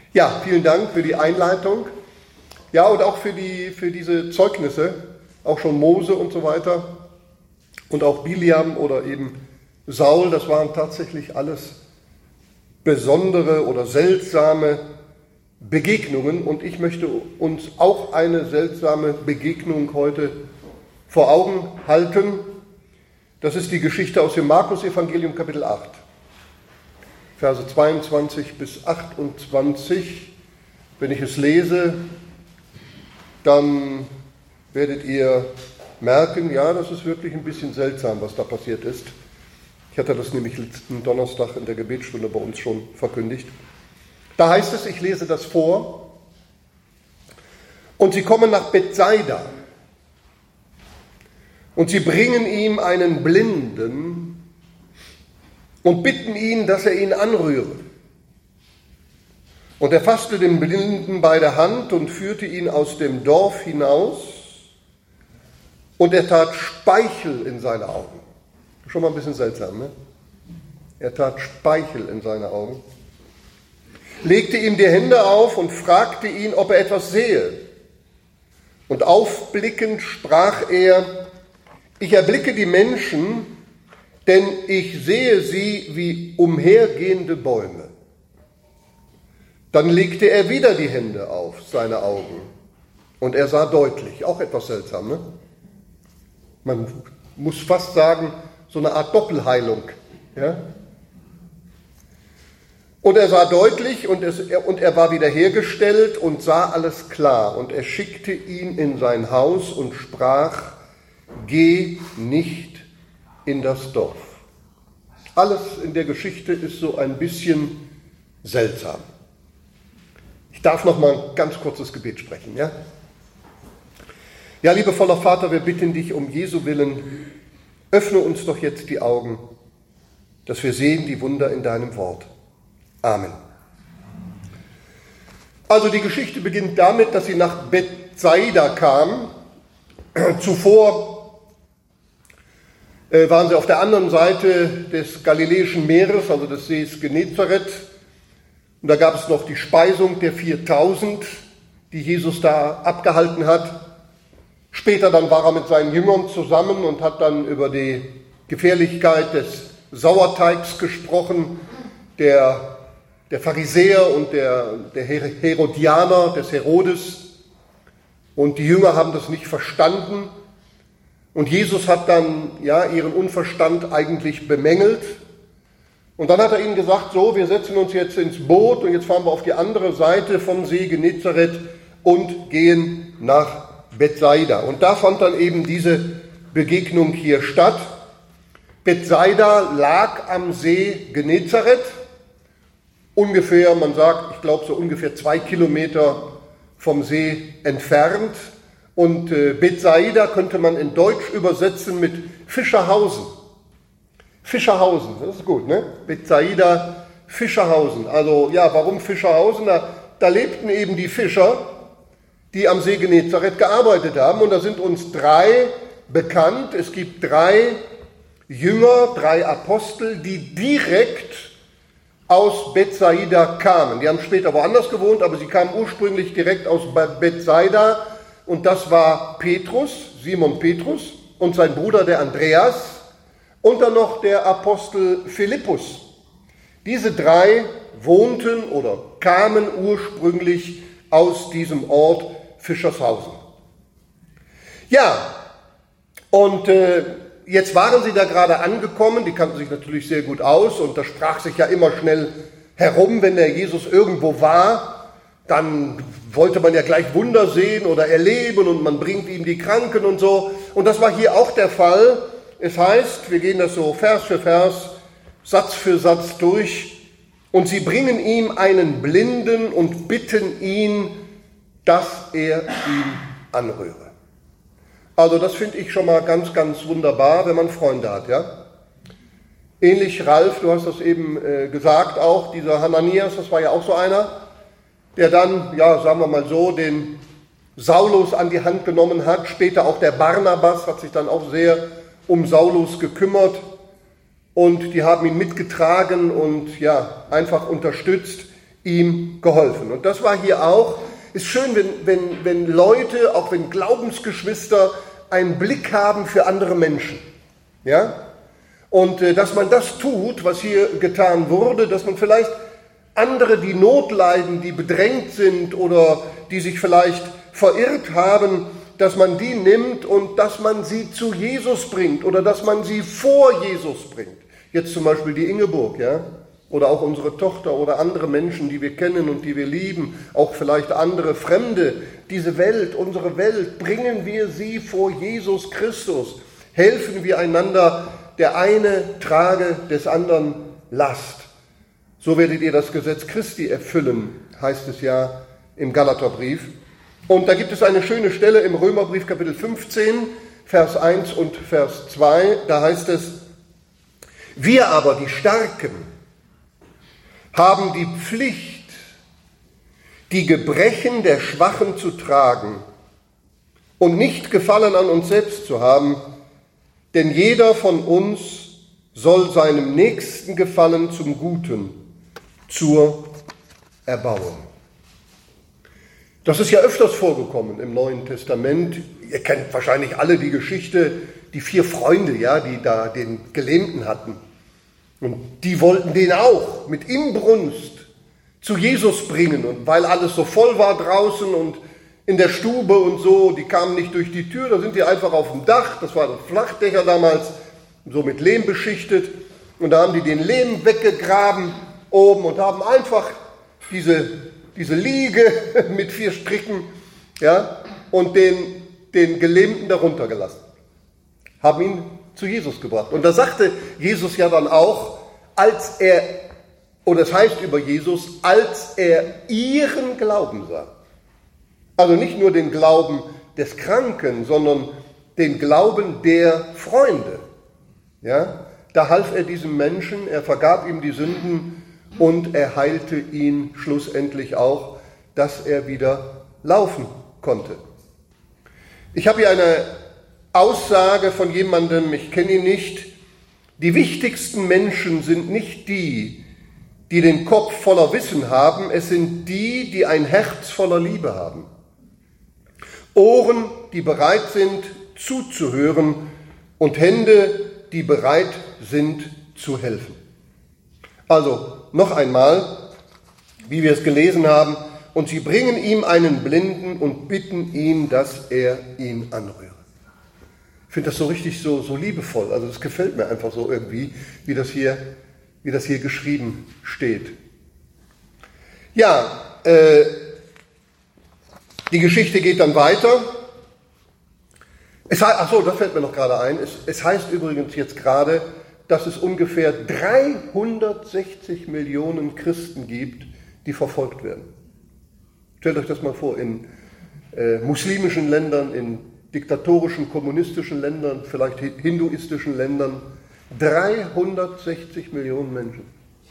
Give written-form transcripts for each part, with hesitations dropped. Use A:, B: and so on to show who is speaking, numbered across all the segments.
A: Ja, vielen Dank für die Einleitung. Ja, und auch für diese Zeugnisse, auch schon Mose und so weiter und auch Biliam oder eben Saul, das waren tatsächlich alles besondere oder seltsame Begegnungen. Und ich möchte uns auch eine seltsame Begegnung heute vor Augen halten. Das ist die Geschichte aus dem Markus-Evangelium, Kapitel 8. Verse 22 bis 28. Wenn ich es lese, dann werdet ihr merken, ja, das ist wirklich ein bisschen seltsam, was da passiert ist. Ich hatte das nämlich letzten Donnerstag in der Gebetsstunde bei uns schon verkündigt. Da heißt es, ich lese das vor, und sie kommen nach Bethsaida und sie bringen ihm einen Blinden und bitten ihn, dass er ihn anrühre. Und er fasste den Blinden bei der Hand und führte ihn aus dem Dorf hinaus, und er tat Speichel in seine Augen. Schon mal ein bisschen seltsam, ne? Er tat Speichel in seine Augen, legte ihm die Hände auf und fragte ihn, ob er etwas sehe. Und aufblickend sprach er: Ich erblicke die Menschen, denn ich sehe sie wie umhergehende Bäume. Dann legte er wieder die Hände auf seine Augen und er sah deutlich. Auch etwas seltsam, ne? Man muss fast sagen, so eine Art Doppelheilung. Ja? Und er sah deutlich und er war wiederhergestellt und sah alles klar. Und er schickte ihn in sein Haus und sprach: Geh nicht in das Dorf. Alles in der Geschichte ist so ein bisschen seltsam. Ich darf noch mal ein ganz kurzes Gebet sprechen, ja? Ja, liebevoller Vater, wir bitten dich um Jesu Willen, öffne uns doch jetzt die Augen, dass wir sehen die Wunder in deinem Wort. Amen. Also die Geschichte beginnt damit, dass sie nach Bethsaida kamen. Zuvor waren sie auf der anderen Seite des Galiläischen Meeres, also des Sees Genezareth. Und da gab es noch die Speisung der 4000, die Jesus da abgehalten hat. Später dann war er mit seinen Jüngern zusammen und hat dann über die Gefährlichkeit des Sauerteigs gesprochen, der Pharisäer und der Herodianer, des Herodes. Und die Jünger haben das nicht verstanden. Und Jesus hat dann ihren Unverstand eigentlich bemängelt. Und dann hat er ihnen gesagt, so, wir setzen uns jetzt ins Boot und jetzt fahren wir auf die andere Seite vom See Genezareth und gehen nach Bethsaida. Und da fand dann eben diese Begegnung hier statt. Bethsaida lag am See Genezareth, ungefähr, man sagt, ich glaube so ungefähr 2 Kilometer vom See entfernt. Und Bethsaida könnte man in Deutsch übersetzen mit Fischerhausen. Fischerhausen, das ist gut, ne? Bethsaida, Fischerhausen. Also ja, warum Fischerhausen? Da lebten eben die Fischer, die am See Genezareth gearbeitet haben. Und da sind uns 3 bekannt. Es gibt 3 Jünger, 3 Apostel, die direkt aus Bethsaida kamen. Die haben später woanders gewohnt, aber sie kamen ursprünglich direkt aus Bethsaida. Und das war Petrus, Simon Petrus, und sein Bruder der Andreas. Und dann noch der Apostel Philippus. Diese 3 wohnten oder kamen ursprünglich aus diesem Ort Fischershausen. Ja, und jetzt waren sie da gerade angekommen, die kannten sich natürlich sehr gut aus und das sprach sich ja immer schnell herum, wenn der Jesus irgendwo war, dann wollte man ja gleich Wunder sehen oder erleben und man bringt ihm die Kranken und so. Und das war hier auch der Fall. Es heißt, wir gehen das so Vers für Vers, Satz für Satz durch, und sie bringen ihm einen Blinden und bitten ihn, dass er ihn anrühre. Also das finde ich schon mal ganz, ganz wunderbar, wenn man Freunde hat, ja. Ähnlich, Ralf, du hast das eben gesagt auch, dieser Hananias, das war ja auch so einer, der dann, ja, sagen wir mal so, den Saulus an die Hand genommen hat. Später auch der Barnabas hat sich dann auch sehr um Saulus gekümmert und die haben ihn mitgetragen und ja, einfach unterstützt, ihm geholfen. Und das war hier auch, ist schön, wenn Leute, auch wenn Glaubensgeschwister, einen Blick haben für andere Menschen. Ja? Und dass man das tut, was hier getan wurde, dass man vielleicht andere, die Not leiden, die bedrängt sind oder die sich vielleicht verirrt haben, dass man die nimmt und dass man sie zu Jesus bringt oder dass man sie vor Jesus bringt. Jetzt zum Beispiel die Ingeborg, ja? Oder auch unsere Tochter oder andere Menschen, die wir kennen und die wir lieben, auch vielleicht andere Fremde. Diese Welt, unsere Welt, bringen wir sie vor Jesus Christus. Helfen wir einander, der eine trage des anderen Last. So werdet ihr das Gesetz Christi erfüllen, heißt es ja im Galaterbrief. Und da gibt es eine schöne Stelle im Römerbrief Kapitel 15, Vers 1 und Vers 2. Da heißt es, wir aber, die Starken, haben die Pflicht, die Gebrechen der Schwachen zu tragen und nicht Gefallen an uns selbst zu haben, denn jeder von uns soll seinem Nächsten gefallen zum Guten, zur Erbauung. Das ist ja öfters vorgekommen im Neuen Testament. Ihr kennt wahrscheinlich alle die Geschichte, die 4 Freunde, ja, die da den Gelähmten hatten. Und die wollten den auch mit Inbrunst zu Jesus bringen. Und weil alles so voll war draußen und in der Stube und so, die kamen nicht durch die Tür, da sind die einfach auf dem Dach, das waren Flachdächer damals, so mit Lehm beschichtet. Und da haben die den Lehm weggegraben oben und haben einfach diese Liege mit 4 Stricken, ja, und den Gelähmten darunter gelassen. Haben ihn zu Jesus gebracht. Und da sagte Jesus ja dann auch, es heißt über Jesus, als er ihren Glauben sah. Also nicht nur den Glauben des Kranken, sondern den Glauben der Freunde. Ja? Da half er diesem Menschen, er vergab ihm die Sünden und er heilte ihn schlussendlich auch, dass er wieder laufen konnte. Ich habe hier eine Aussage von jemandem, ich kenne ihn nicht. Die wichtigsten Menschen sind nicht die, die den Kopf voller Wissen haben, es sind die, die ein Herz voller Liebe haben. Ohren, die bereit sind zuzuhören und Hände, die bereit sind zu helfen. Also noch einmal, wie wir es gelesen haben, und sie bringen ihm einen Blinden und bitten ihn, dass er ihn anrühre. Ich finde das so richtig so liebevoll, also das gefällt mir einfach so irgendwie, wie das hier geschrieben steht. Ja, die Geschichte geht dann weiter. Das fällt mir noch gerade ein. Es heißt übrigens jetzt gerade, dass es ungefähr 360 Millionen Christen gibt, die verfolgt werden. Stellt euch das mal vor, in muslimischen Ländern, in diktatorischen, kommunistischen Ländern, vielleicht hinduistischen Ländern, 360 Millionen Menschen.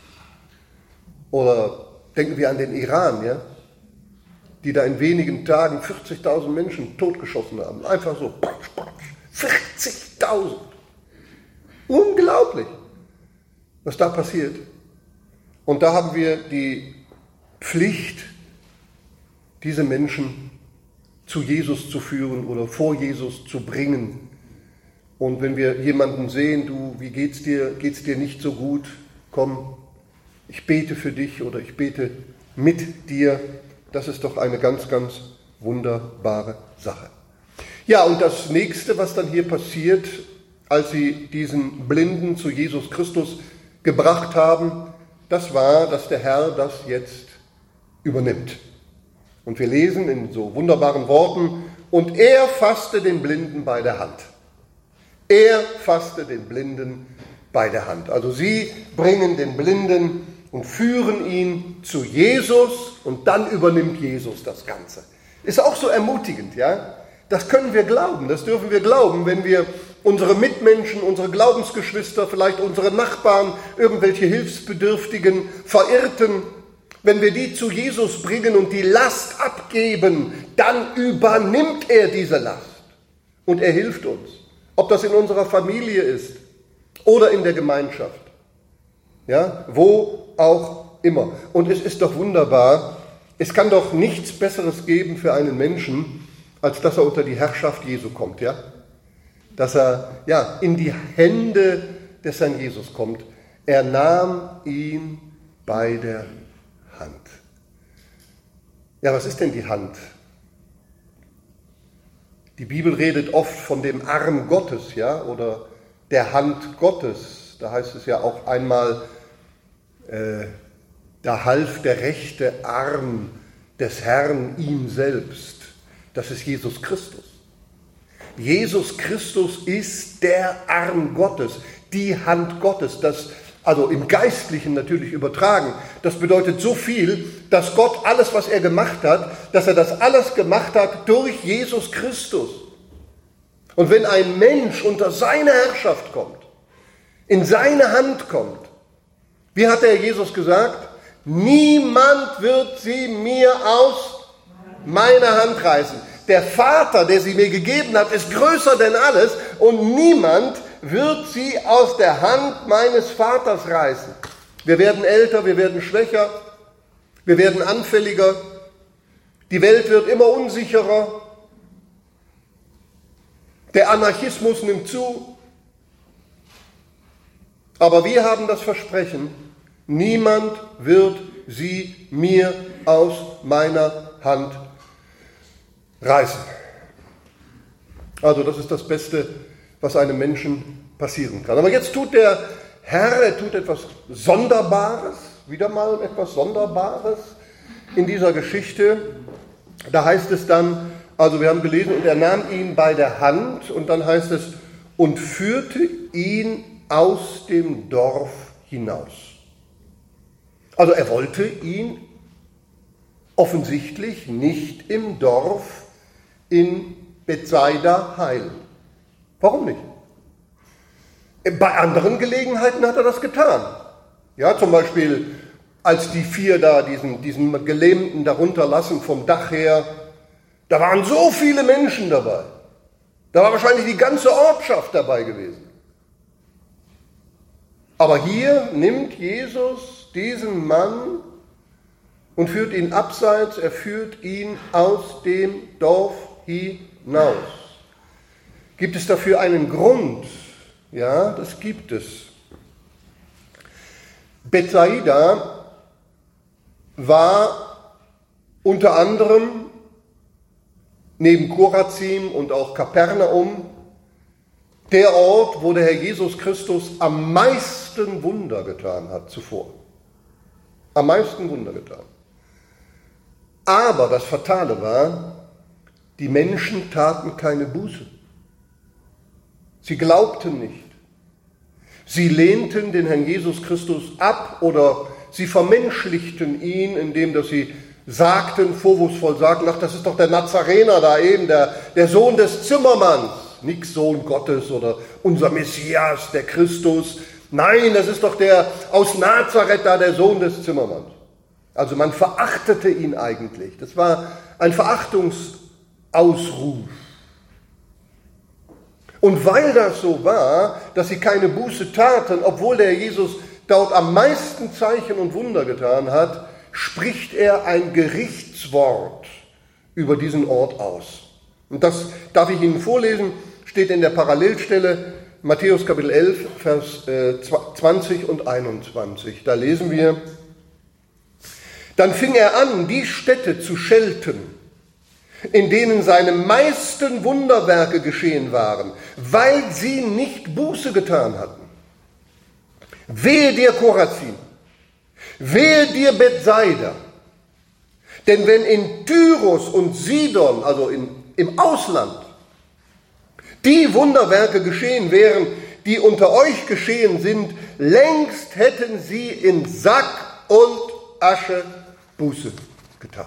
A: Oder denken wir an den Iran, ja, die da in wenigen Tagen 40.000 Menschen totgeschossen haben. Einfach so, 40.000. Unglaublich, was da passiert. Und da haben wir die Pflicht, diese Menschen zu Jesus zu führen oder vor Jesus zu bringen. Und wenn wir jemanden sehen, du, wie geht's dir nicht so gut, komm, ich bete für dich oder ich bete mit dir, das ist doch eine ganz, ganz wunderbare Sache. Ja, und das nächste, was dann hier passiert, als sie diesen Blinden zu Jesus Christus gebracht haben, das war, dass der Herr das jetzt übernimmt. Und wir lesen in so wunderbaren Worten, und er fasste den Blinden bei der Hand. Er fasste den Blinden bei der Hand. Also sie bringen den Blinden und führen ihn zu Jesus und dann übernimmt Jesus das Ganze. Ist auch so ermutigend, ja? Das können wir glauben, das dürfen wir glauben, wenn wir unsere Mitmenschen, unsere Glaubensgeschwister, vielleicht unsere Nachbarn, irgendwelche Hilfsbedürftigen, Verirrten, wenn wir die zu Jesus bringen und die Last abgeben, dann übernimmt er diese Last und er hilft uns. Ob das in unserer Familie ist oder in der Gemeinschaft, ja, wo auch immer. Und es ist doch wunderbar, es kann doch nichts Besseres geben für einen Menschen, als dass er unter die Herrschaft Jesu kommt, ja? Dass er in die Hände des Herrn Jesus kommt. Er nahm ihn bei der Hand. Ja, was ist denn die Hand? Die Bibel redet oft von dem Arm Gottes, ja, oder der Hand Gottes. Da heißt es ja auch einmal, da half der rechte Arm des Herrn ihm selbst. Das ist Jesus Christus. Jesus Christus ist der Arm Gottes, die Hand Gottes. Das, also im Geistlichen natürlich übertragen. Das bedeutet so viel, dass Gott alles, was er gemacht hat, dass er das alles gemacht hat durch Jesus Christus. Und wenn ein Mensch unter seine Herrschaft kommt, in seine Hand kommt, wie hat der Jesus gesagt? Niemand wird sie mir aus meiner Hand reißen. Der Vater, der sie mir gegeben hat, ist größer denn alles und niemand wird sie aus der Hand meines Vaters reißen. Wir werden älter, wir werden schwächer, wir werden anfälliger, die Welt wird immer unsicherer, der Anarchismus nimmt zu. Aber wir haben das Versprechen, niemand wird sie mir aus meiner Hand reißen. Also das ist das Beste, was einem Menschen passieren kann. Aber jetzt tut der Herr, er tut etwas Sonderbares, wieder mal etwas Sonderbares in dieser Geschichte. Da heißt es dann, also wir haben gelesen, und er nahm ihn bei der Hand und dann heißt es, und führte ihn aus dem Dorf hinaus. Also er wollte ihn offensichtlich nicht im Dorf in Bethsaida heilen. Warum nicht? Bei anderen Gelegenheiten hat er das getan. Ja, zum Beispiel, als die 4 da diesen Gelähmten da runterlassen vom Dach her, da waren so viele Menschen dabei. Da war wahrscheinlich die ganze Ortschaft dabei gewesen. Aber hier nimmt Jesus diesen Mann und führt ihn abseits, er führt ihn aus dem Dorf hinaus. Gibt es dafür einen Grund? Ja, das gibt es. Bethsaida war unter anderem neben Chorazim und auch Kapernaum der Ort, wo der Herr Jesus Christus am meisten Wunder getan hat zuvor. Am meisten Wunder getan. Aber das Fatale war, die Menschen taten keine Buße. Sie glaubten nicht. Sie lehnten den Herrn Jesus Christus ab oder sie vermenschlichten ihn, indem dass sie sagten, vorwurfsvoll sagten, ach, das ist doch der Nazarener da eben, der Sohn des Zimmermanns. Nix Sohn Gottes oder unser Messias, der Christus. Nein, das ist doch der aus Nazareth da, der Sohn des Zimmermanns. Also man verachtete ihn eigentlich. Das war ein Verachtungsausruf. Und weil das so war, dass sie keine Buße taten, obwohl der Jesus dort am meisten Zeichen und Wunder getan hat, spricht er ein Gerichtswort über diesen Ort aus. Und das darf ich Ihnen vorlesen, steht in der Parallelstelle Matthäus Kapitel 11, Vers 20 und 21. Da lesen wir, dann fing er an, die Städte zu schelten, in denen seine meisten Wunderwerke geschehen waren, weil sie nicht Buße getan hatten. Wehe dir, Chorazin, wehe dir, Bethsaida, denn wenn in Tyrus und Sidon, also im Ausland, die Wunderwerke geschehen wären, die unter euch geschehen sind, längst hätten sie in Sack und Asche Buße getan.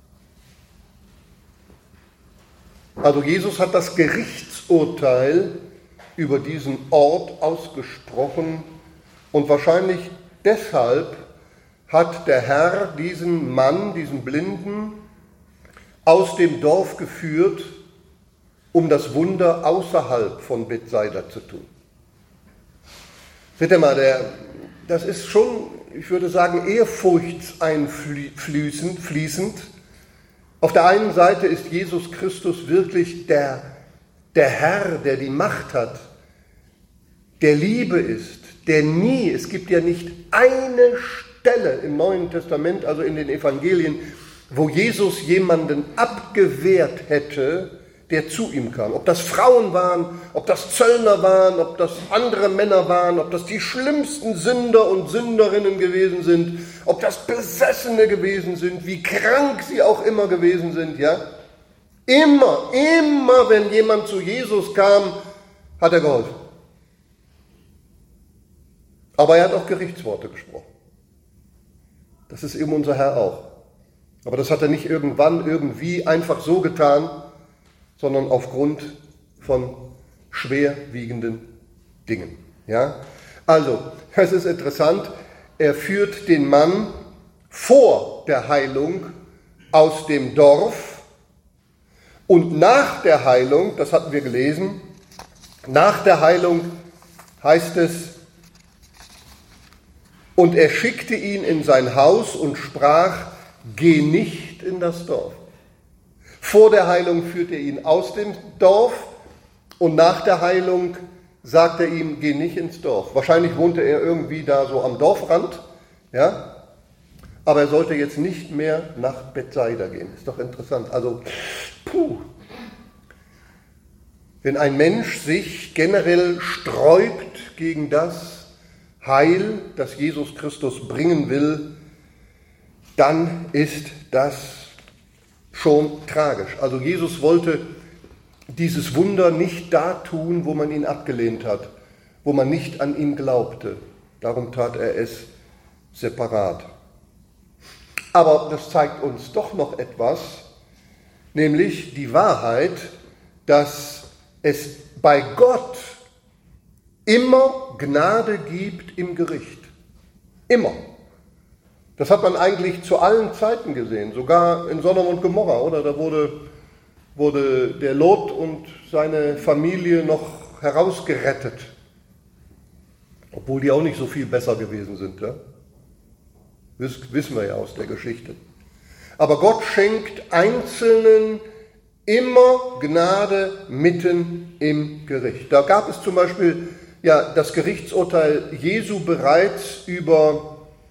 A: Also Jesus hat das Gerichtsurteil über diesen Ort ausgesprochen und wahrscheinlich deshalb hat der Herr diesen Mann, diesen Blinden, aus dem Dorf geführt, um das Wunder außerhalb von Bethsaida zu tun. Seht ihr mal, das ist schon ich würde sagen, ehrfurchtseinfließend. Auf der einen Seite ist Jesus Christus wirklich der Herr, der die Macht hat, der Liebe ist, der nie, es gibt ja nicht eine Stelle im Neuen Testament, also in den Evangelien, wo Jesus jemanden abgewehrt hätte, der zu ihm kam. Ob das Frauen waren, ob das Zöllner waren, ob das andere Männer waren, ob das die schlimmsten Sünder und Sünderinnen gewesen sind, ob das Besessene gewesen sind, wie krank sie auch immer gewesen sind, ja. Immer, wenn jemand zu Jesus kam, hat er geholfen. Aber er hat auch Gerichtsworte gesprochen. Das ist eben unser Herr auch. Aber das hat er nicht irgendwann, irgendwie einfach so getan, sondern aufgrund von schwerwiegenden Dingen. Ja? Also, es ist interessant, er führt den Mann vor der Heilung aus dem Dorf und nach der Heilung, das hatten wir gelesen, nach der Heilung heißt es, und er schickte ihn in sein Haus und sprach, geh nicht in das Dorf. Vor der Heilung führt er ihn aus dem Dorf und nach der Heilung sagt er ihm, geh nicht ins Dorf. Wahrscheinlich wohnte er irgendwie da so am Dorfrand, ja, aber er sollte jetzt nicht mehr nach Bethsaida gehen. Ist doch interessant. Also, wenn ein Mensch sich generell sträubt gegen das Heil, das Jesus Christus bringen will, dann ist das schon tragisch. Also Jesus wollte dieses Wunder nicht da tun, wo man ihn abgelehnt hat, wo man nicht an ihn glaubte. Darum tat er es separat. Aber das zeigt uns doch noch etwas, nämlich die Wahrheit, dass es bei Gott immer Gnade gibt im Gericht. Immer. Das hat man eigentlich zu allen Zeiten gesehen, sogar in Sodom und Gomorra, oder? Da wurde der Lot und seine Familie noch herausgerettet, obwohl die auch nicht so viel besser gewesen sind. Ja? Wissen wir ja aus der Geschichte. Aber Gott schenkt Einzelnen immer Gnade mitten im Gericht. Da gab es zum Beispiel ja das Gerichtsurteil Jesu bereits über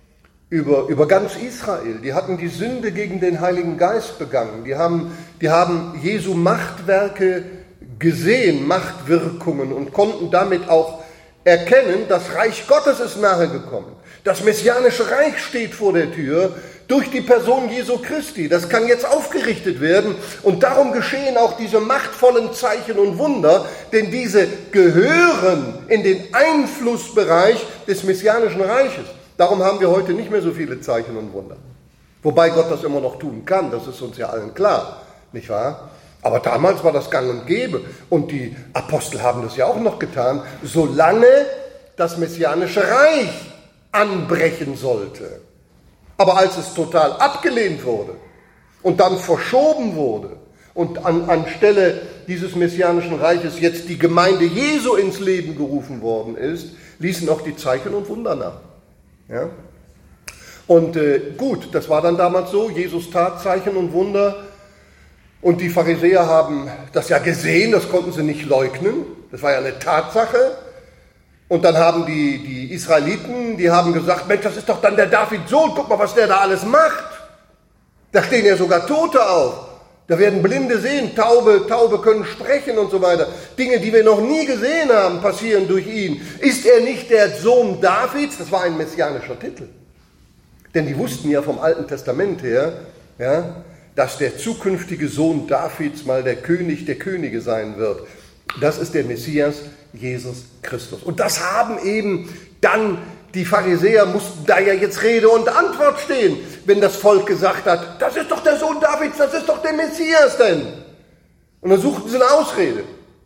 A: ganz Israel. Die hatten die Sünde gegen den Heiligen Geist begangen. Die haben Jesu Machtwerke gesehen, Machtwirkungen, und konnten damit auch erkennen, das Reich Gottes ist nahe gekommen. Das Messianische Reich steht vor der Tür durch die Person Jesu Christi. Das kann jetzt aufgerichtet werden und darum geschehen auch diese machtvollen Zeichen und Wunder, denn diese gehören in den Einflussbereich des Messianischen Reiches. Darum haben wir heute nicht mehr so viele Zeichen und Wunder. Wobei Gott das immer noch tun kann, das ist uns ja allen klar, nicht wahr? Aber damals war das gang und gäbe und die Apostel haben das ja auch noch getan, solange das Messianische Reich anbrechen sollte. Aber als es total abgelehnt wurde und dann verschoben wurde und anstelle dieses Messianischen Reiches jetzt die Gemeinde Jesu ins Leben gerufen worden ist, ließen auch die Zeichen und Wunder nach. Ja? Und gut, das war dann damals so, Jesus tat Zeichen und Wunder und die Pharisäer haben das ja gesehen, das konnten sie nicht leugnen, das war ja eine Tatsache. Und dann haben die Israeliten, die haben gesagt, Mensch, das ist doch dann der Davids Sohn, guck mal, was der da alles macht. Da stehen ja sogar Tote auf, da werden Blinde sehen, Taube können sprechen und so weiter. Dinge, die wir noch nie gesehen haben, passieren durch ihn. Ist er nicht der Sohn Davids? Das war ein messianischer Titel. Denn die wussten ja vom Alten Testament her, ja, dass der zukünftige Sohn Davids mal der König der Könige sein wird. Das ist der Messias, Jesus Christus. Und das haben eben dann die Pharisäer, mussten da ja jetzt Rede und Antwort stehen, wenn das Volk gesagt hat, das ist doch der Sohn Davids, das ist doch der Messias denn. Und dann suchten sie eine Ausrede.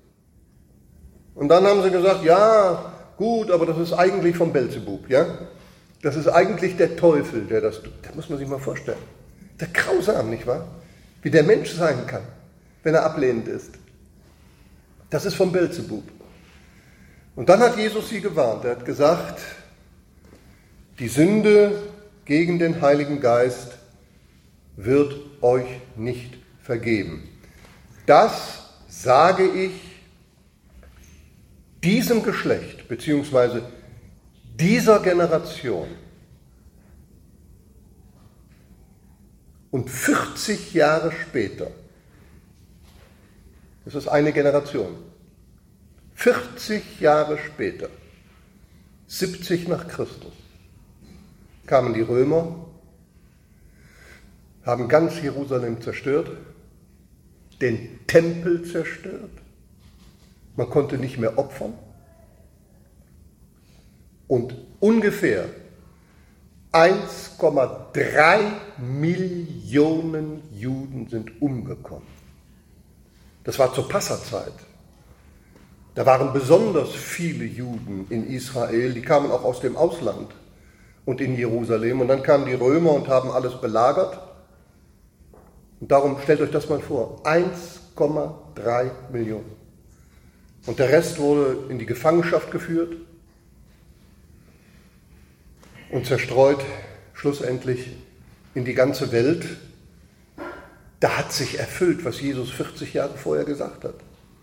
A: Und dann haben sie gesagt, ja, gut, aber das ist eigentlich vom Belzebub, ja. Das ist eigentlich der Teufel, der das tut. Das muss man sich mal vorstellen. Der grausam, nicht wahr? Wie der Mensch sein kann, wenn er ablehnend ist. Das ist vom Belzebub. Und dann hat Jesus sie gewarnt. Er hat gesagt, Die Sünde gegen den Heiligen Geist wird euch nicht vergeben. Das sage ich diesem Geschlecht bzw. dieser Generation. Und 40 Jahre später, das ist eine Generation, 40 Jahre später, 70 nach Christus, kamen die Römer, haben ganz Jerusalem zerstört, den Tempel zerstört, man konnte nicht mehr opfern und ungefähr 1,3 Millionen Juden sind umgekommen. Das war zur Passazeit. Da waren besonders viele Juden in Israel, die kamen auch aus dem Ausland und in Jerusalem. Und dann kamen die Römer und haben alles belagert. Und darum stellt euch das mal vor, 1,3 Millionen. Und der Rest wurde in die Gefangenschaft geführt und zerstreut schlussendlich in die ganze Welt. Da hat sich erfüllt, was Jesus 40 Jahre vorher gesagt hat.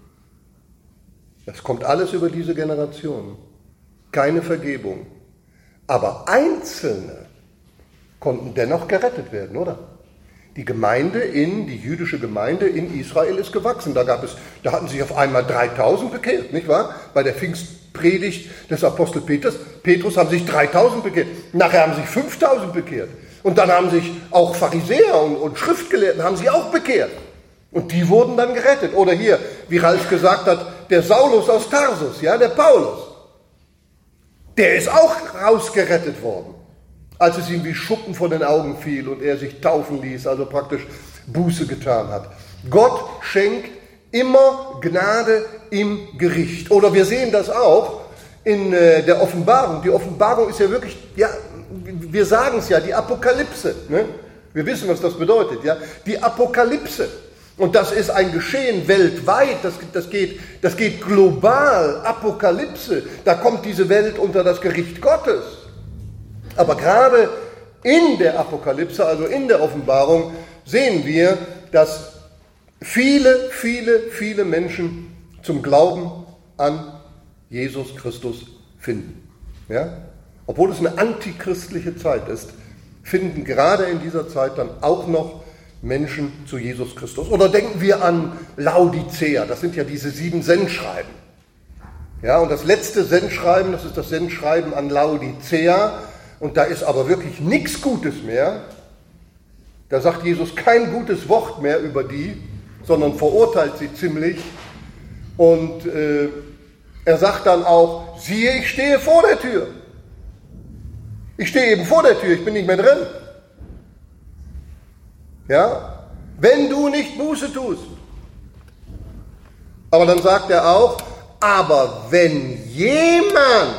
A: Das kommt alles über diese Generation. Keine Vergebung. Aber Einzelne konnten dennoch gerettet werden, oder? Die jüdische Gemeinde in Israel ist gewachsen. Da hatten sich auf einmal 3000 bekehrt, nicht wahr? Bei der Pfingstpredigt des Apostel Petrus haben sich 3000 bekehrt. Nachher haben sich 5000 bekehrt. Und dann haben sich auch Pharisäer und Schriftgelehrten haben sich auch bekehrt. Und die wurden dann gerettet. Oder hier, wie Ralf gesagt hat, der Saulus aus Tarsus, ja, der Paulus. Der ist auch rausgerettet worden, als es ihm wie Schuppen von den Augen fiel und er sich taufen ließ, also praktisch Buße getan hat. Gott schenkt immer Gnade im Gericht. Oder wir sehen das auch in der Offenbarung. Die Offenbarung ist ja wirklich, ja, wir sagen es ja, die Apokalypse. Ne? Wir wissen, was das bedeutet. Ja? Die Apokalypse. Und das ist ein Geschehen weltweit, das geht global, Apokalypse. Da kommt diese Welt unter das Gericht Gottes. Aber gerade in der Apokalypse, also in der Offenbarung, sehen wir, dass viele, viele, viele Menschen zum Glauben an Jesus Christus finden. Ja? Obwohl es eine antichristliche Zeit ist, finden gerade in dieser Zeit dann auch noch Menschen zu Jesus Christus. Oder denken wir an Laodicea, das sind ja diese 7 Sendschreiben. Ja, und das letzte Sendschreiben, das ist das Sendschreiben an Laodicea, und da ist aber wirklich nichts Gutes mehr. Da sagt Jesus kein gutes Wort mehr über die, sondern verurteilt sie ziemlich. Und er sagt dann auch, siehe, ich stehe vor der Tür. Ich stehe eben vor der Tür, ich bin nicht mehr drin. Ja, wenn du nicht Buße tust. Aber dann sagt er auch, aber wenn jemand,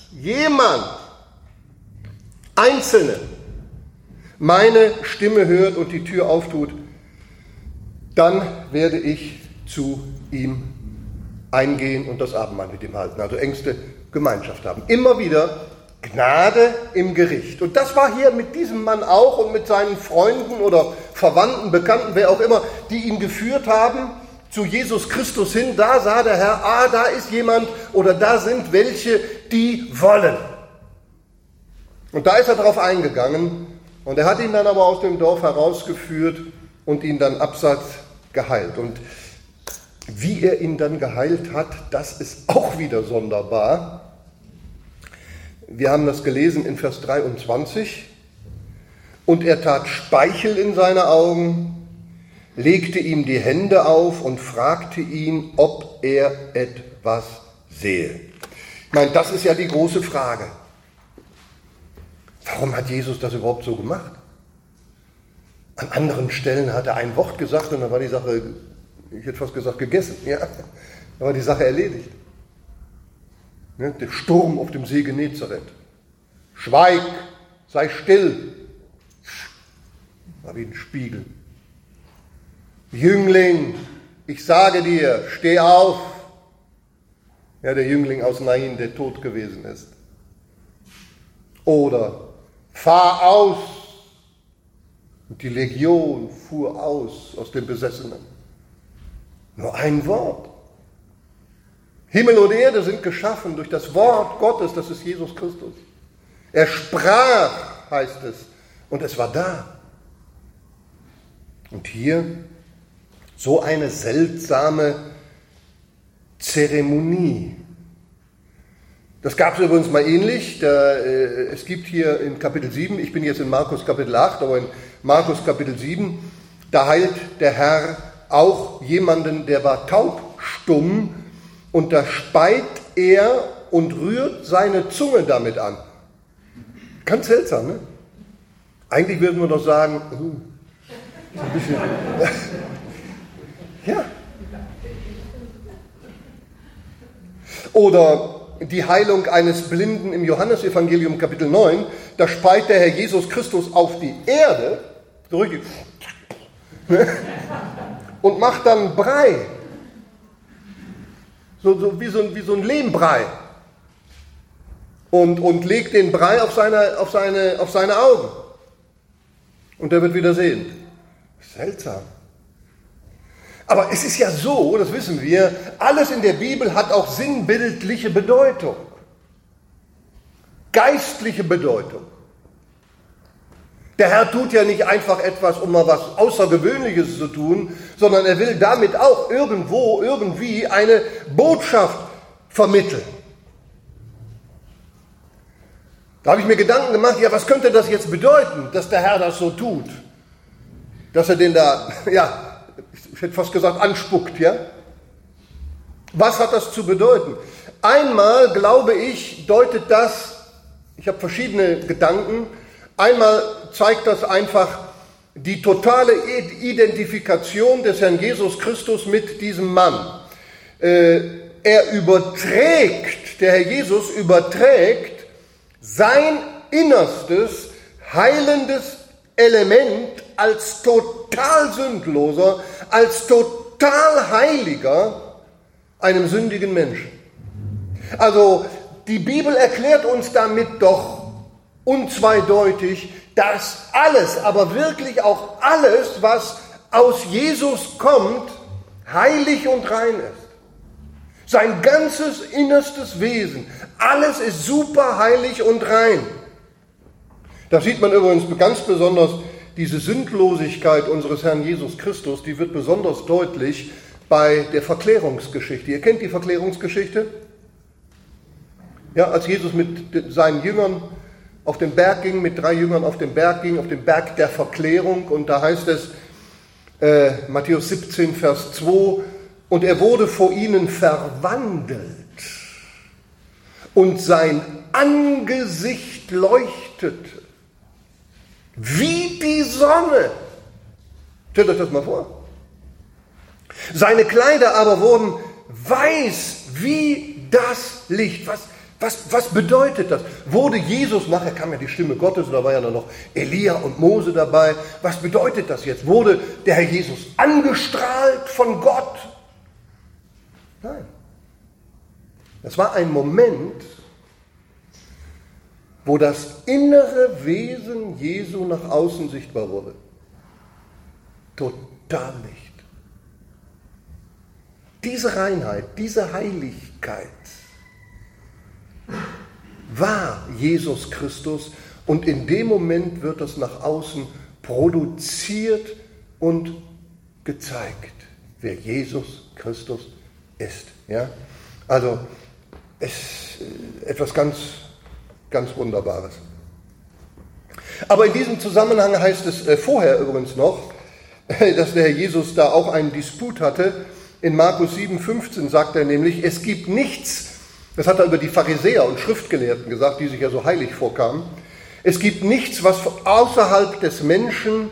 A: Einzelne, meine Stimme hört und die Tür auftut, dann werde ich zu ihm eingehen und das Abendmahl mit ihm halten. Also engste Gemeinschaft haben. Immer wieder Gnade im Gericht. Und das war hier mit diesem Mann auch und mit seinen Freunden oder Verwandten, Bekannten, wer auch immer, die ihn geführt haben zu Jesus Christus hin. Da sah der Herr, da ist jemand oder da sind welche, die wollen. Und da ist er darauf eingegangen und er hat ihn dann aber aus dem Dorf herausgeführt und ihn dann abseits geheilt. Und wie er ihn dann geheilt hat, das ist auch wieder sonderbar. Wir haben das gelesen in Vers 23. Und er tat Speichel in seine Augen, legte ihm die Hände auf und fragte ihn, ob er etwas sehe. Ich meine, das ist ja die große Frage. Warum hat Jesus das überhaupt so gemacht? An anderen Stellen hat er ein Wort gesagt und dann war die Sache, ich hätte fast gesagt, gegessen. Ja, dann war die Sache erledigt. Ne, der Sturm auf dem See Genezareth. Schweig, sei still. War wie ein Spiegel. Jüngling, ich sage dir, steh auf. Ja, der Jüngling aus Nain, der tot gewesen ist. Oder fahr aus. Und die Legion fuhr aus dem Besessenen. Nur ein Wort. Himmel und Erde sind geschaffen durch das Wort Gottes, das ist Jesus Christus. Er sprach, heißt es, und es war da. Und hier so eine seltsame Zeremonie. Das gab es übrigens mal ähnlich. Es gibt hier in Kapitel 7, ich bin jetzt in Markus Kapitel 8, aber in Markus Kapitel 7, da heilt der Herr auch jemanden, der war taubstumm, und da speit er und rührt seine Zunge damit an. Ganz seltsam, ne? Eigentlich würden wir doch sagen, so ein bisschen, ja. Oder die Heilung eines Blinden im Johannesevangelium Kapitel 9, da speit der Herr Jesus Christus auf die Erde, zurück, und macht dann Brei. So wie so ein Lehmbrei. Und legt den Brei auf seine Augen. Und er wird wieder sehen. Seltsam. Aber es ist ja so, das wissen wir, alles in der Bibel hat auch sinnbildliche Bedeutung. Geistliche Bedeutung. Der Herr tut ja nicht einfach etwas, um mal was Außergewöhnliches zu tun, sondern er will damit auch irgendwie eine Botschaft vermitteln. Da habe ich mir Gedanken gemacht, ja, was könnte das jetzt bedeuten, dass der Herr das so tut? Dass er den da, ja, ich hätte fast gesagt, anspuckt, ja? Was hat das zu bedeuten? Einmal, glaube ich, deutet das, ich habe verschiedene Gedanken, einmal zeigt das einfach die totale Identifikation des Herrn Jesus Christus mit diesem Mann. Der Herr Jesus überträgt sein innerstes, heilendes Element als total sündloser, als total heiliger einem sündigen Menschen. Also die Bibel erklärt uns damit doch unzweideutig, dass alles, aber wirklich auch alles, was aus Jesus kommt, heilig und rein ist. Sein ganzes innerstes Wesen, alles ist super heilig und rein. Da sieht man übrigens ganz besonders diese Sündlosigkeit unseres Herrn Jesus Christus, die wird besonders deutlich bei der Verklärungsgeschichte. Ihr kennt die Verklärungsgeschichte? Ja, als Jesus mit seinen Jüngern auf den Berg ging, mit 3 Jüngern auf den Berg ging, auf den Berg der Verklärung. Und da heißt es, Matthäus 17, Vers 2, und er wurde vor ihnen verwandelt und sein Angesicht leuchtete wie die Sonne. Stellt euch das mal vor. Seine Kleider aber wurden weiß wie das Licht. Was bedeutet das? Wurde Jesus, nachher kam ja die Stimme Gottes, und da war ja noch Elia und Mose dabei. Was bedeutet das jetzt? Wurde der Herr Jesus angestrahlt von Gott? Nein. Das war ein Moment, wo das innere Wesen Jesu nach außen sichtbar wurde. Total Licht. Diese Reinheit, diese Heiligkeit war Jesus Christus, und in dem Moment wird das nach außen produziert und gezeigt, wer Jesus Christus ist. Ja? Also es ist etwas ganz, ganz Wunderbares. Aber in diesem Zusammenhang heißt es vorher übrigens noch, dass der Herr Jesus da auch einen Disput hatte. In Markus 7,15 sagt er nämlich, es gibt nichts, das hat er über die Pharisäer und Schriftgelehrten gesagt, die sich ja so heilig vorkamen, es gibt nichts, was außerhalb des Menschen,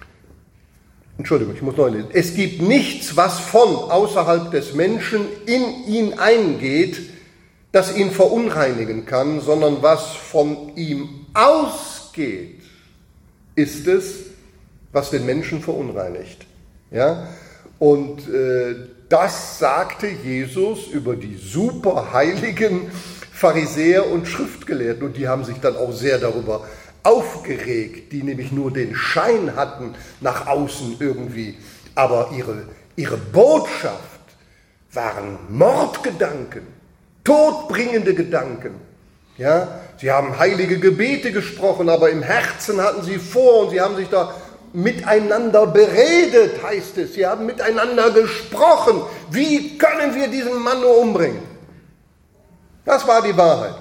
A: es gibt nichts, was von außerhalb des Menschen in ihn eingeht, das ihn verunreinigen kann, sondern was von ihm ausgeht, ist es, was den Menschen verunreinigt. Ja? Und Das sagte Jesus über die superheiligen Pharisäer und Schriftgelehrten. Und die haben sich dann auch sehr darüber aufgeregt, die nämlich nur den Schein hatten nach außen irgendwie. Aber ihre Botschaft waren Mordgedanken, todbringende Gedanken. Ja, sie haben heilige Gebete gesprochen, aber im Herzen hatten sie vor und sie haben sich da miteinander beredet, heißt es. Sie haben miteinander gesprochen. Wie können wir diesen Mann nur umbringen? Das war die Wahrheit.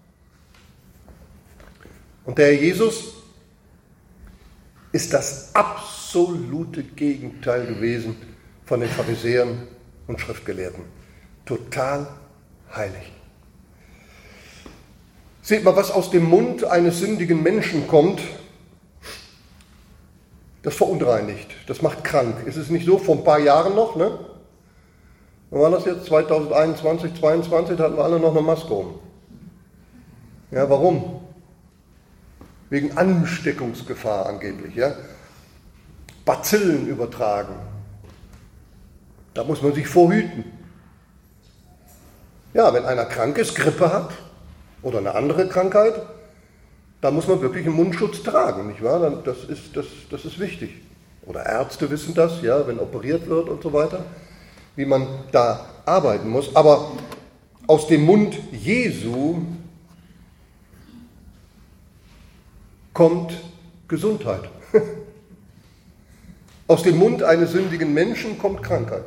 A: Und der Herr Jesus ist das absolute Gegenteil gewesen von den Pharisäern und Schriftgelehrten. Total heilig. Seht mal, was aus dem Mund eines sündigen Menschen kommt, das verunreinigt, das macht krank. Ist es nicht so, vor ein paar Jahren noch, ne? Wann war das jetzt? 2021, 2022, da hatten wir alle noch eine Maske um. Ja, warum? Wegen Ansteckungsgefahr angeblich, ja? Bazillen übertragen. Da muss man sich vorhüten. Ja, wenn einer krank ist, Grippe hat oder eine andere Krankheit, da muss man wirklich einen Mundschutz tragen, nicht wahr? Das ist wichtig. Oder Ärzte wissen das, ja, wenn operiert wird und so weiter, wie man da arbeiten muss. Aber aus dem Mund Jesu kommt Gesundheit. Aus dem Mund eines sündigen Menschen kommt Krankheit.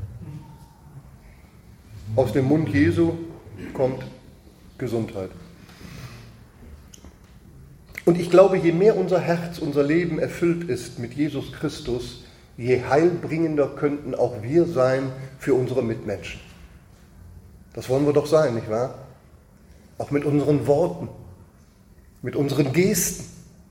A: Aus dem Mund Jesu kommt Gesundheit. Und ich glaube, je mehr unser Herz, unser Leben erfüllt ist mit Jesus Christus, je heilbringender könnten auch wir sein für unsere Mitmenschen. Das wollen wir doch sein, nicht wahr? Auch mit unseren Worten, mit unseren Gesten.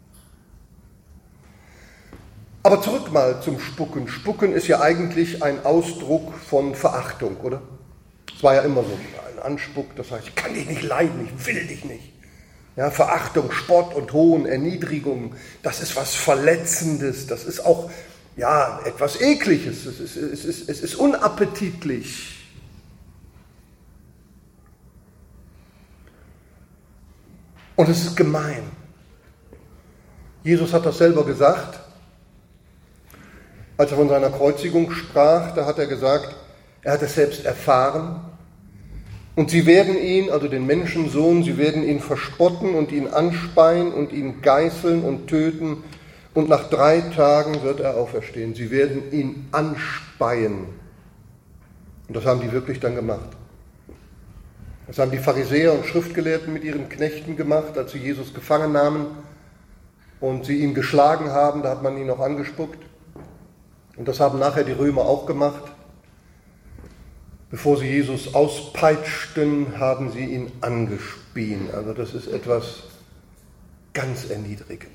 A: Aber zurück mal zum Spucken. Spucken ist ja eigentlich ein Ausdruck von Verachtung, oder? Es war ja immer so, ein Anspuck, das heißt, ich kann dich nicht leiden, ich will dich nicht. Ja, Verachtung, Spott und Hohn, Erniedrigung, das ist was Verletzendes, das ist auch ja, etwas Ekliges, es ist unappetitlich. Und es ist gemein. Jesus hat das selber gesagt, als er von seiner Kreuzigung sprach, da hat er gesagt, er hat es selbst erfahren. Und sie werden ihn, also den Menschensohn, sie werden ihn verspotten und ihn anspeien und ihn geißeln und töten. Und nach 3 Tagen wird er auferstehen. Sie werden ihn anspeien. Und das haben die wirklich dann gemacht. Das haben die Pharisäer und Schriftgelehrten mit ihren Knechten gemacht, als sie Jesus gefangen nahmen und sie ihn geschlagen haben. Da hat man ihn noch angespuckt. Und das haben nachher die Römer auch gemacht. Bevor sie Jesus auspeitschten, haben sie ihn angespien. Also das ist etwas ganz Erniedrigendes.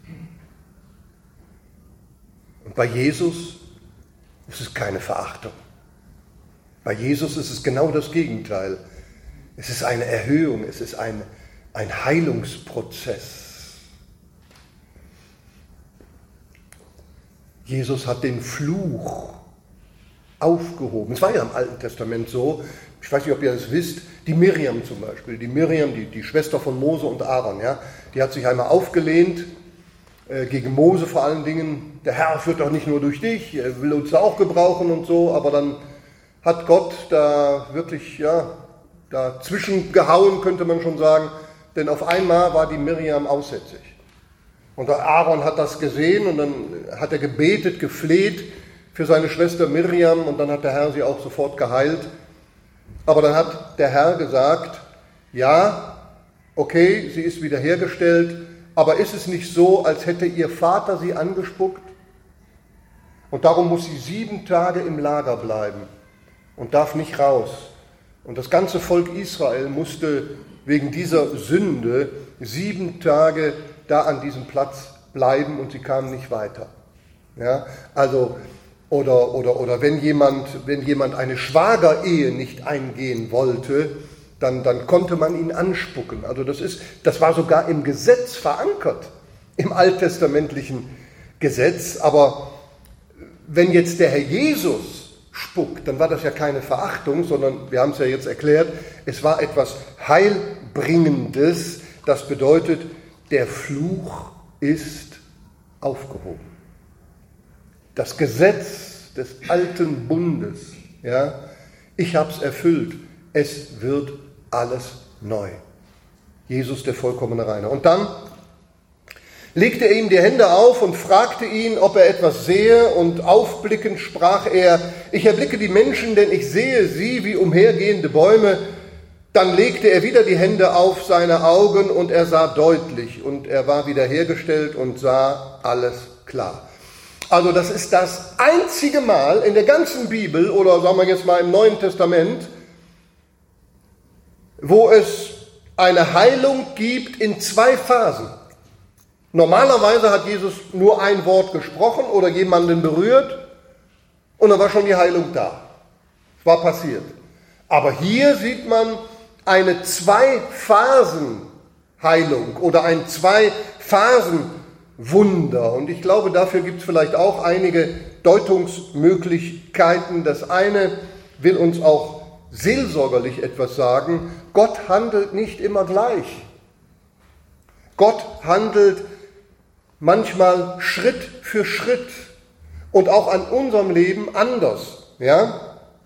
A: Und bei Jesus ist es keine Verachtung. Bei Jesus ist es genau das Gegenteil. Es ist eine Erhöhung, es ist ein Heilungsprozess. Jesus hat den Fluch aufgehoben. Es war ja im Alten Testament so, ich weiß nicht, ob ihr das wisst, die Miriam zum Beispiel, die Schwester von Mose und Aaron, ja, die hat sich einmal aufgelehnt, gegen Mose vor allen Dingen, der Herr führt doch nicht nur durch dich, er will uns da auch gebrauchen und so, aber dann hat Gott da wirklich, ja, dazwischen gehauen, könnte man schon sagen, denn auf einmal war die Miriam aussätzig. Und der Aaron hat das gesehen und dann hat er gebetet, gefleht für seine Schwester Miriam und dann hat der Herr sie auch sofort geheilt. Aber dann hat der Herr gesagt, ja, okay, sie ist wiederhergestellt, aber ist es nicht so, als hätte ihr Vater sie angespuckt? Und darum muss sie 7 Tage im Lager bleiben und darf nicht raus. Und das ganze Volk Israel musste wegen dieser Sünde 7 Tage da an diesem Platz bleiben und sie kamen nicht weiter. Ja, also, oder wenn jemand eine Schwagerehe nicht eingehen wollte, dann konnte man ihn anspucken. Also das war sogar im Gesetz verankert, im alttestamentlichen Gesetz. Aber wenn jetzt der Herr Jesus spuckt, dann war das ja keine Verachtung, sondern, wir haben es ja jetzt erklärt, es war etwas Heilbringendes. Das bedeutet, der Fluch ist aufgehoben. Das Gesetz des alten Bundes, ja, ich habe es erfüllt, es wird alles neu. Jesus, der vollkommene Reiner. Und dann legte er ihm die Hände auf und fragte ihn, ob er etwas sehe, und aufblickend sprach er: Ich erblicke die Menschen, denn ich sehe sie wie umhergehende Bäume. Dann legte er wieder die Hände auf seine Augen und er sah deutlich und er war wiederhergestellt und sah alles klar. Also das ist das einzige Mal in der ganzen Bibel, oder sagen wir jetzt mal im Neuen Testament, wo es eine Heilung gibt in 2 Phasen. Normalerweise hat Jesus nur ein Wort gesprochen oder jemanden berührt und dann war schon die Heilung da. Es war passiert. Aber hier sieht man eine 2-Phasen-Heilung oder ein 2-Phasen-Wunder. Und ich glaube, dafür gibt es vielleicht auch einige Deutungsmöglichkeiten. Das eine will uns auch seelsorgerlich etwas sagen: Gott handelt nicht immer gleich. Gott handelt manchmal Schritt für Schritt und auch an unserem Leben anders. Ja?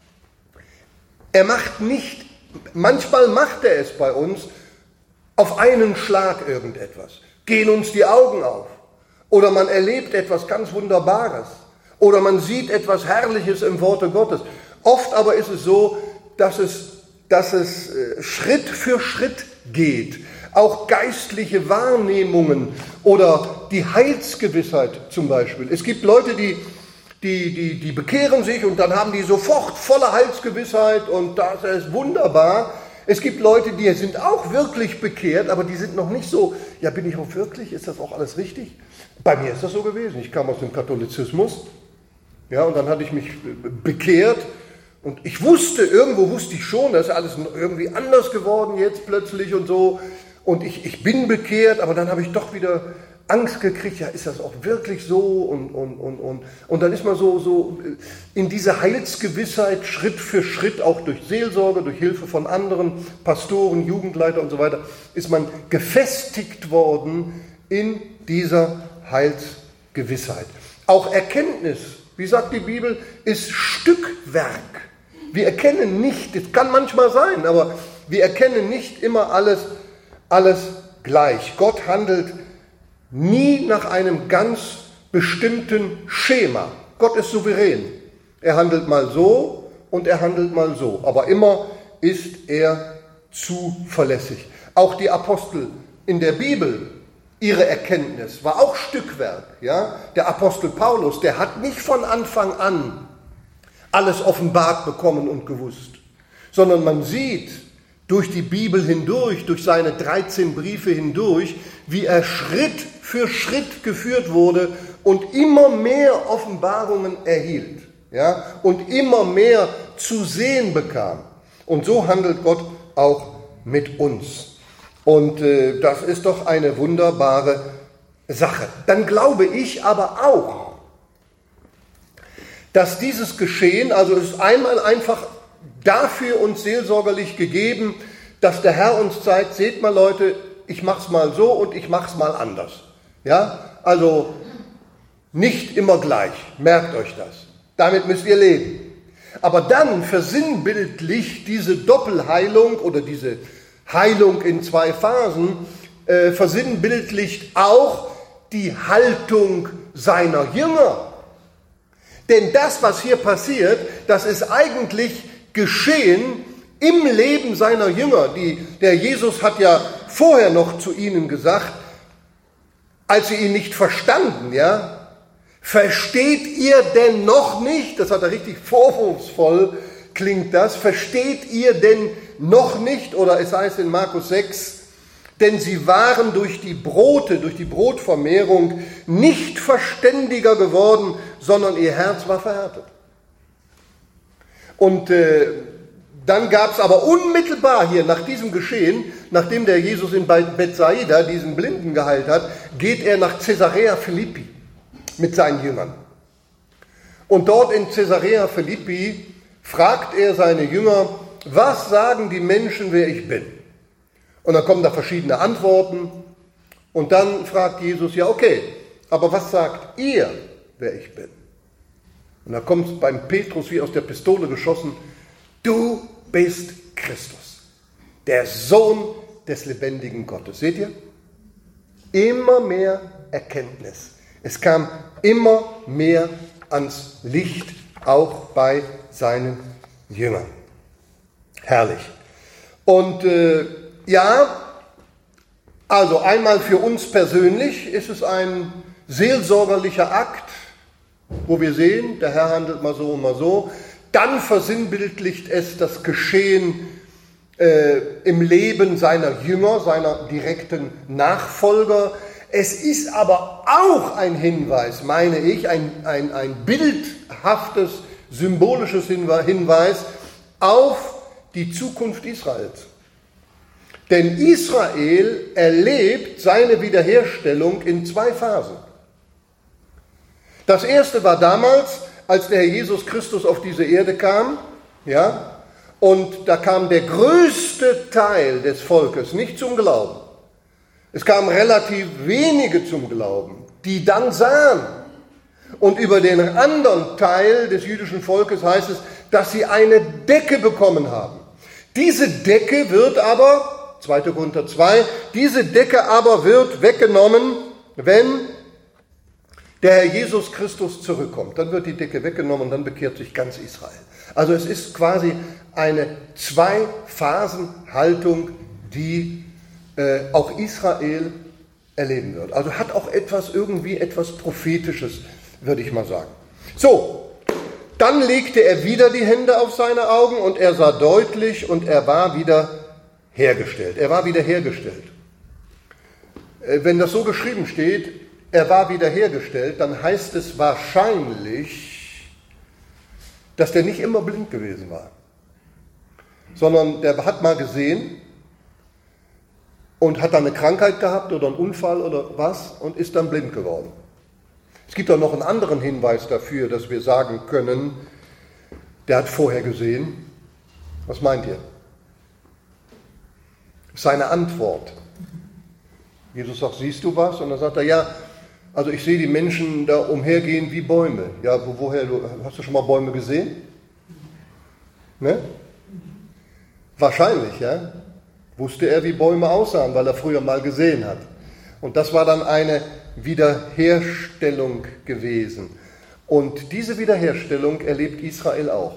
A: Manchmal macht er es bei uns auf einen Schlag irgendetwas. Gehen uns die Augen auf. Oder man erlebt etwas ganz Wunderbares. Oder man sieht etwas Herrliches im Worte Gottes. Oft aber ist es so, dass es Schritt für Schritt geht. Auch geistliche Wahrnehmungen oder die Heilsgewissheit zum Beispiel. Es gibt Leute, die bekehren sich und dann haben die sofort volle Heilsgewissheit und das ist wunderbar. Es gibt Leute, die sind auch wirklich bekehrt, aber die sind noch nicht so: Ja, bin ich auch wirklich? Ist das auch alles richtig? Bei mir ist das so gewesen. Ich kam aus dem Katholizismus, ja, und dann hatte ich mich bekehrt. Und irgendwo wusste ich schon, das ist alles irgendwie anders geworden jetzt plötzlich und so. Und ich bin bekehrt, aber dann habe ich doch wieder Angst gekriegt, ja, ist das auch wirklich so? Und dann ist man so in diese Heilsgewissheit Schritt für Schritt, auch durch Seelsorge, durch Hilfe von anderen Pastoren, Jugendleiter und so weiter, ist man gefestigt worden in dieser Heilsgewissheit. Auch Erkenntnis, wie sagt die Bibel, ist Stückwerk. Wir erkennen nicht, das kann manchmal sein, aber wir erkennen nicht immer alles gleich. Gott handelt nie nach einem ganz bestimmten Schema. Gott ist souverän. Er handelt mal so und er handelt mal so. Aber immer ist er zuverlässig. Auch die Apostel in der Bibel, ihre Erkenntnis war auch Stückwerk. Ja? Der Apostel Paulus, der hat nicht von Anfang an alles offenbart bekommen und gewusst, sondern man sieht durch die Bibel hindurch, durch seine 13 Briefe hindurch, wie er Schritt für Schritt geführt wurde und immer mehr Offenbarungen erhielt, ja, und immer mehr zu sehen bekam. Und so handelt Gott auch mit uns. Und das ist doch eine wunderbare Sache. Dann glaube ich aber auch, dass dieses Geschehen, also es ist einmal einfach dafür uns seelsorgerlich gegeben, dass der Herr uns zeigt: Seht mal Leute, ich mach's mal so und ich mach's mal anders. Ja, also nicht immer gleich, merkt euch das. Damit müsst ihr leben. Aber dann versinnbildlicht diese Doppelheilung oder diese Heilung in 2 Phasen, versinnbildlicht auch die Haltung seiner Jünger. Denn das, was hier passiert, das ist eigentlich geschehen im Leben seiner Jünger. Der Jesus hat ja vorher noch zu ihnen gesagt, als sie ihn nicht verstanden, ja, versteht ihr denn noch nicht, das hat er richtig vorwurfsvoll, klingt das, versteht ihr denn noch nicht, oder es heißt in Markus 6, denn sie waren durch die Brotvermehrung nicht verständiger geworden, sondern ihr Herz war verhärtet. Und dann gab es aber unmittelbar hier nach diesem Geschehen, nachdem der Jesus in Bethsaida diesen Blinden geheilt hat, geht er nach Caesarea Philippi mit seinen Jüngern. Und dort in Caesarea Philippi fragt er seine Jünger, was sagen die Menschen, wer ich bin? Und dann kommen da verschiedene Antworten. Und dann fragt Jesus, ja okay, aber was sagt ihr, wer ich bin? Und da kommt es beim Petrus wie aus der Pistole geschossen, du bist Christus, der Sohn des lebendigen Gottes. Seht ihr? Immer mehr Erkenntnis. Es kam immer mehr ans Licht, auch bei seinen Jüngern. Herrlich. Und also einmal für uns persönlich ist es ein seelsorgerlicher Akt, wo wir sehen, der Herr handelt mal so und mal so. Dann versinnbildlicht es das Geschehen im Leben seiner Jünger, seiner direkten Nachfolger. Es ist aber auch ein Hinweis, meine ich, ein bildhaftes, symbolisches Hinweis auf die Zukunft Israels. Denn Israel erlebt seine Wiederherstellung in 2 Phasen. Das erste war damals, als der Herr Jesus Christus auf diese Erde kam, ja, und da kam der größte Teil des Volkes nicht zum Glauben. Es kamen relativ wenige zum Glauben, die dann sahen. Und über den anderen Teil des jüdischen Volkes heißt es, dass sie eine Decke bekommen haben. Diese Decke wird aber, 2. Korinther 2, diese Decke aber wird weggenommen, wenn der Herr Jesus Christus zurückkommt. Dann wird die Decke weggenommen und dann bekehrt sich ganz Israel. Also es ist quasi eine 2-Phasen-Haltung, die auch Israel erleben wird. Also hat auch irgendwie etwas Prophetisches, würde ich mal sagen. So, dann legte er wieder die Hände auf seine Augen und er sah deutlich und er war wieder hergestellt. Er war wieder hergestellt. Wenn das so geschrieben steht, er war wieder hergestellt, dann heißt es wahrscheinlich, dass der nicht immer blind gewesen war, sondern der hat mal gesehen und hat dann eine Krankheit gehabt oder einen Unfall oder was und ist dann blind geworden. Es gibt auch noch einen anderen Hinweis dafür, dass wir sagen können, der hat vorher gesehen. Was meint ihr? Seine Antwort. Jesus sagt, siehst du was? Und dann sagt er, ja, also ich sehe die Menschen da umhergehen wie Bäume. Ja, woher? Hast du schon mal Bäume gesehen? Ne? Wahrscheinlich, ja. Wusste er, wie Bäume aussahen, weil er früher mal gesehen hat. Und das war dann eine Wiederherstellung gewesen. Und diese Wiederherstellung erlebt Israel auch.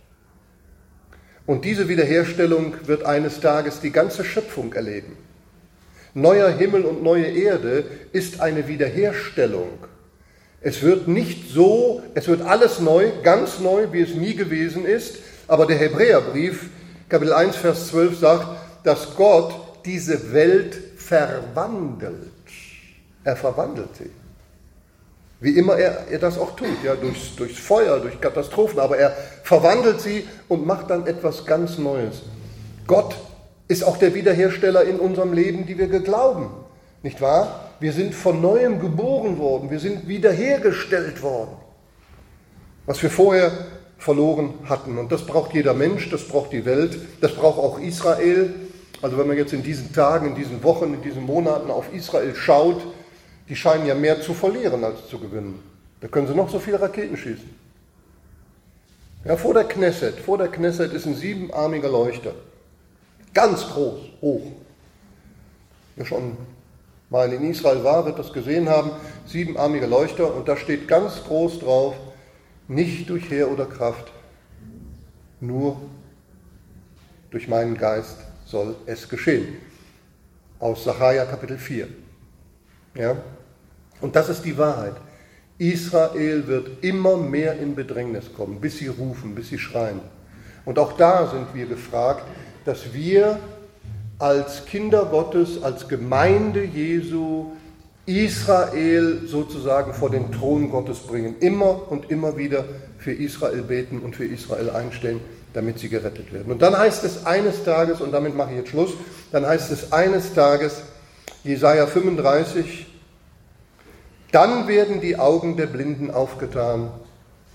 A: Und diese Wiederherstellung wird eines Tages die ganze Schöpfung erleben. Neuer Himmel und neue Erde ist eine Wiederherstellung. Es wird nicht so, es wird alles neu, ganz neu, wie es nie gewesen ist. Aber der Hebräerbrief, Kapitel 1, Vers 12 sagt, dass Gott diese Welt verwandelt. Er verwandelt sie. Wie immer er das auch tut, ja, durchs Feuer, durch Katastrophen, aber er verwandelt sie und macht dann etwas ganz Neues. Gott ist auch der Wiederhersteller in unserem Leben, die wir glauben, nicht wahr? Wir sind von Neuem geboren worden, wir sind wiederhergestellt worden, was wir vorher verloren hatten. Und das braucht jeder Mensch, das braucht die Welt, das braucht auch Israel. Also wenn man jetzt in diesen Tagen, in diesen Wochen, in diesen Monaten auf Israel schaut, die scheinen ja mehr zu verlieren als zu gewinnen. Da können sie noch so viele Raketen schießen. Ja, vor der Knesset ist ein 7-armiger Leuchter. Ganz groß, hoch. Wer schon mal in Israel war, wird das gesehen haben. 7-armiger Leuchter und da steht ganz groß drauf, nicht durch Heer oder Kraft, nur durch meinen Geist soll es geschehen. Aus Sacharja Kapitel 4. Ja? Und das ist die Wahrheit. Israel wird immer mehr in Bedrängnis kommen, bis sie rufen, bis sie schreien. Und auch da sind wir gefragt, dass wir als Kinder Gottes, als Gemeinde Jesu, Israel sozusagen vor den Thron Gottes bringen. Immer und immer wieder für Israel beten und für Israel einstehen, damit sie gerettet werden. Und dann heißt es eines Tages, und damit mache ich jetzt Schluss, dann heißt es eines Tages, Jesaja 35, dann werden die Augen der Blinden aufgetan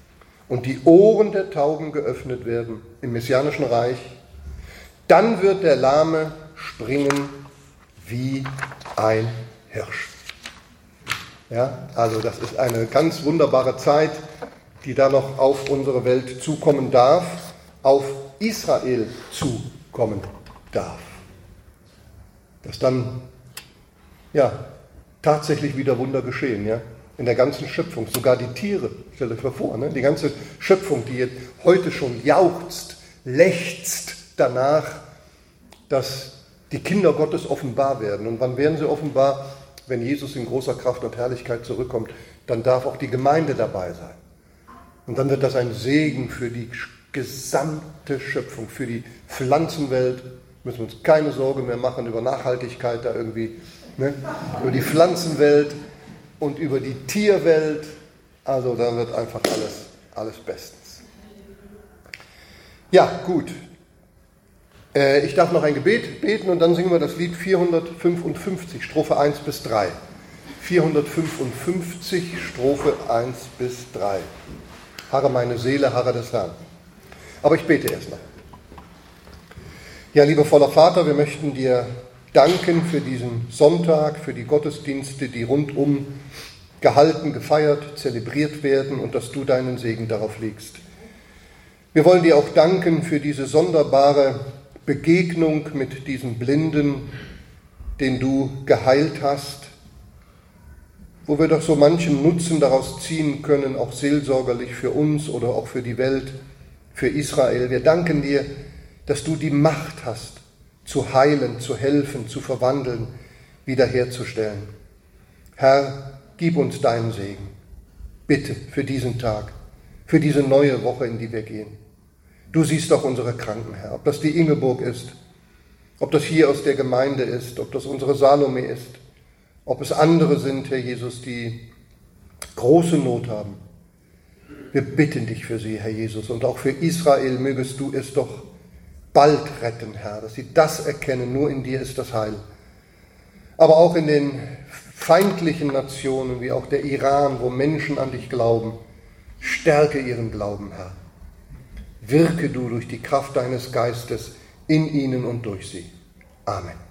A: und die Ohren der Tauben geöffnet werden im messianischen Reich, dann wird der Lahme springen wie ein Hirsch. Ja, also das ist eine ganz wunderbare Zeit, die da noch auf unsere Welt zukommen darf, auf Israel zukommen darf. Dass dann tatsächlich wieder Wunder geschehen, ja, in der ganzen Schöpfung, sogar die Tiere, stellt euch mal vor, ne? Die ganze Schöpfung, die jetzt heute schon jauchzt, lechzt danach, dass die Kinder Gottes offenbar werden. Und wann werden sie offenbar? Wenn Jesus in großer Kraft und Herrlichkeit zurückkommt, dann darf auch die Gemeinde dabei sein. Und dann wird das ein Segen für die gesamte Schöpfung, für die Pflanzenwelt. Müssen wir uns keine Sorge mehr machen über Nachhaltigkeit da irgendwie, ne? Über die Pflanzenwelt und über die Tierwelt. Also da wird einfach alles bestens. Ja, gut. Ich darf noch ein Gebet beten und dann singen wir das Lied 455, Strophe 1 bis 3. 455, Strophe 1 bis 3. Harre meine Seele, harre des Herrn. Aber ich bete erst noch. Ja, liebevoller Vater, wir möchten dir danken für diesen Sonntag, für die Gottesdienste, die rundum gehalten, gefeiert, zelebriert werden und dass du deinen Segen darauf legst. Wir wollen dir auch danken für diese sonderbare Begegnung mit diesem Blinden, den du geheilt hast, wo wir doch so manchen Nutzen daraus ziehen können, auch seelsorgerlich für uns oder auch für die Welt, für Israel. Wir danken dir, dass du die Macht hast, zu heilen, zu helfen, zu verwandeln, wiederherzustellen. Herr, gib uns deinen Segen, bitte, für diesen Tag, für diese neue Woche, in die wir gehen. Du siehst doch unsere Kranken, Herr, ob das die Ingeborg ist, ob das hier aus der Gemeinde ist, ob das unsere Salome ist, ob es andere sind, Herr Jesus, die große Not haben. Wir bitten dich für sie, Herr Jesus, und auch für Israel mögest du es doch bald retten, Herr, dass sie das erkennen, nur in dir ist das Heil. Aber auch in den feindlichen Nationen, wie auch der Iran, wo Menschen an dich glauben, stärke ihren Glauben, Herr. Wirke du durch die Kraft deines Geistes in ihnen und durch sie. Amen.